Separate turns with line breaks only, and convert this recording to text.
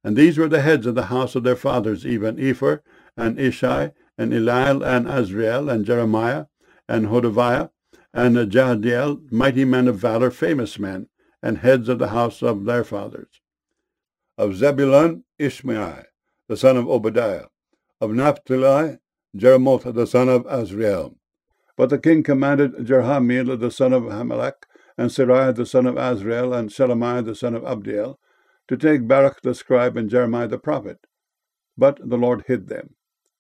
And these were the heads of the house of their fathers, even Epher, and Ishai, and Eliel, and Azriel, and Jeremiah, and Hodaviah, and Jahdiel, mighty men of valor, famous men, and heads of the house of their fathers. Of Zebulun, Ishmael, the son of Obadiah. Of Naphtali, Jeremoth, the son of Azriel. But the king commanded Jerahmeel, the son of Hamelech, and Seraiah, the son of Azriel, and Shelemiah, the son of Abdiel, to take Baruch the scribe and Jeremiah the prophet. But the Lord hid them.